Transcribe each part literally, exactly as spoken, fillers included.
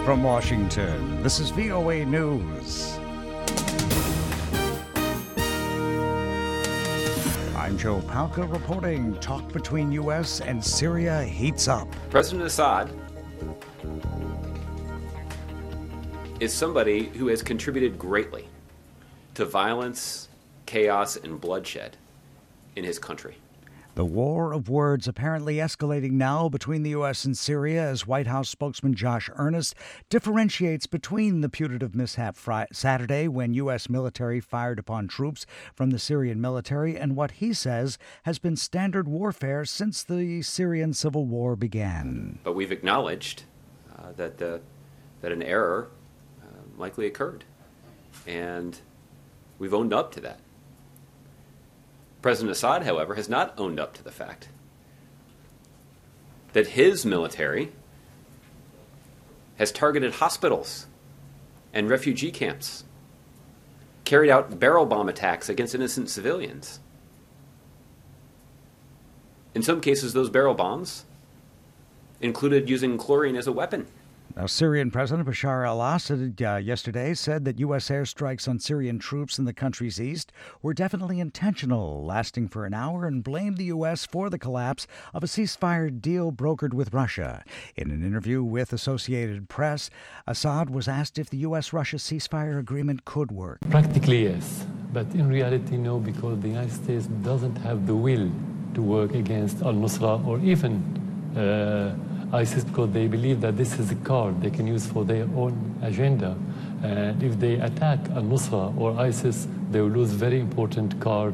from Washington, this is V O A News. I'm Joe Palca reporting. Talk between U S and Syria heats up. President Assad is somebody who has contributed greatly to violence, chaos, and bloodshed in his country. The war of words apparently escalating now between the U S and Syria as White House spokesman Josh Earnest differentiates between the putative mishap Friday, Saturday when U S military fired upon troops from the Syrian military and what he says has been standard warfare since the Syrian civil war began. But we've acknowledged uh, that, the, that an error uh, likely occurred, and we've owned up to that. President Assad, however, has not owned up to the fact that his military has targeted hospitals and refugee camps, carried out barrel bomb attacks against innocent civilians. In some cases, those barrel bombs included using chlorine as a weapon. Now, Syrian President Bashar al-Assad uh, yesterday said that U S airstrikes on Syrian troops in the country's east were definitely intentional, lasting for an hour, and blamed the U S for the collapse of a ceasefire deal brokered with Russia. In an interview with Associated Press, Assad was asked if the U S Russia ceasefire agreement could work. Practically, yes, but in reality, no, because the United States doesn't have the will to work against al-Nusra or even uh, ISIS, because they believe that this is a card they can use for their own agenda. And if they attack al-Nusra or ISIS, they will lose very important card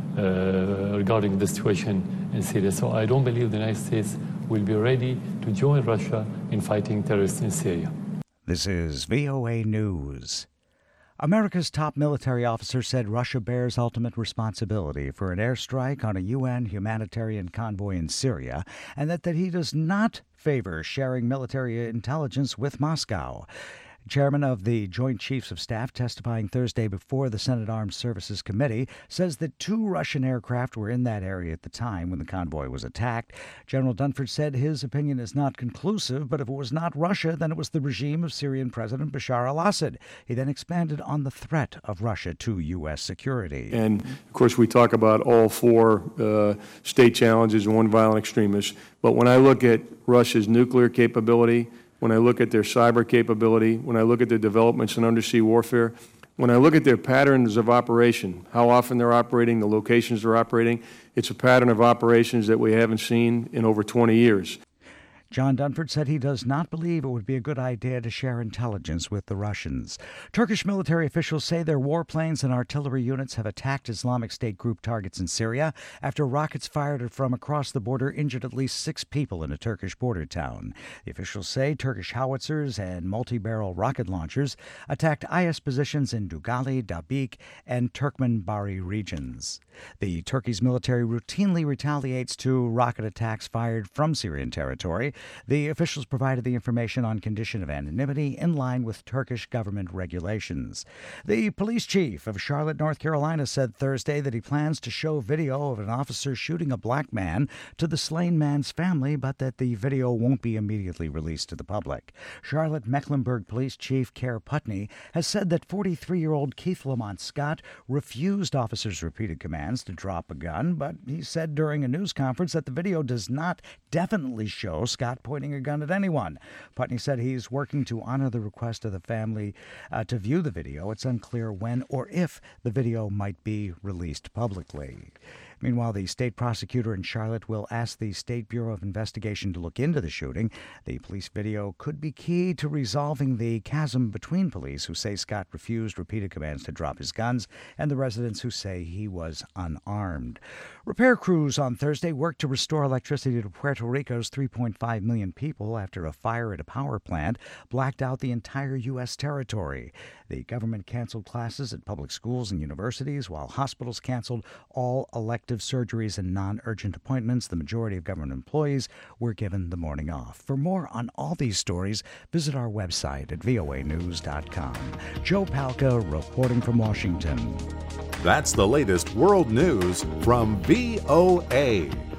uh, regarding the situation in Syria. So I don't believe the United States will be ready to join Russia in fighting terrorists in Syria. This is V O A News. America's top military officer said Russia bears ultimate responsibility for an airstrike on a U N humanitarian convoy in Syria, and that, that he does not favor sharing military intelligence with Moscow. Chairman of the Joint Chiefs of Staff, testifying Thursday before the Senate Armed Services Committee, says that two Russian aircraft were in that area at the time when the convoy was attacked. General Dunford said his opinion is not conclusive, but if it was not Russia, then it was the regime of Syrian President Bashar al-Assad. He then expanded on the threat of Russia to U S security. And, of course, we talk about all four uh, state challenges and one violent extremist. But when I look at Russia's nuclear capability, when I look at their cyber capability, when I look at their developments in undersea warfare, when I look at their patterns of operation, how often they're operating, the locations they're operating, it's a pattern of operations that we haven't seen in over twenty years. John Dunford said he does not believe it would be a good idea to share intelligence with the Russians. Turkish military officials say their warplanes and artillery units have attacked Islamic State group targets in Syria after rockets fired from across the border injured at least six people in a Turkish border town. The officials say Turkish howitzers and multi-barrel rocket launchers attacked I S positions in Dugali, Dabik, and Turkmenbari regions. The Turkey's military routinely retaliates to rocket attacks fired from Syrian territory. The officials provided the information on condition of anonymity in line with Turkish government regulations. The police chief of Charlotte, North Carolina, said Thursday that he plans to show video of an officer shooting a black man to the slain man's family, but that the video won't be immediately released to the public. Charlotte Mecklenburg Police Chief Kerr Putney has said that forty-three-year-old Keith Lamont Scott refused officers' repeated commands to drop a gun, but he said during a news conference that the video does not definitely show Scott pointing a gun at anyone. Putney said he's working to honor the request of the family uh, to view the video. It's unclear when or if the video might be released publicly. Meanwhile, the state prosecutor in Charlotte will ask the State Bureau of Investigation to look into the shooting. The police video could be key to resolving the chasm between police who say Scott refused repeated commands to drop his guns and the residents who say he was unarmed. Repair crews on Thursday worked to restore electricity to Puerto Rico's three point five million people after a fire at a power plant blacked out the entire U S territory. The government canceled classes at public schools and universities, while hospitals canceled all elective surgeries and non-urgent appointments. The majority of government employees were given the morning off. For more on all these stories, visit our website at V O A news dot com. Joe Palca reporting from Washington. That's the latest world news from V O A.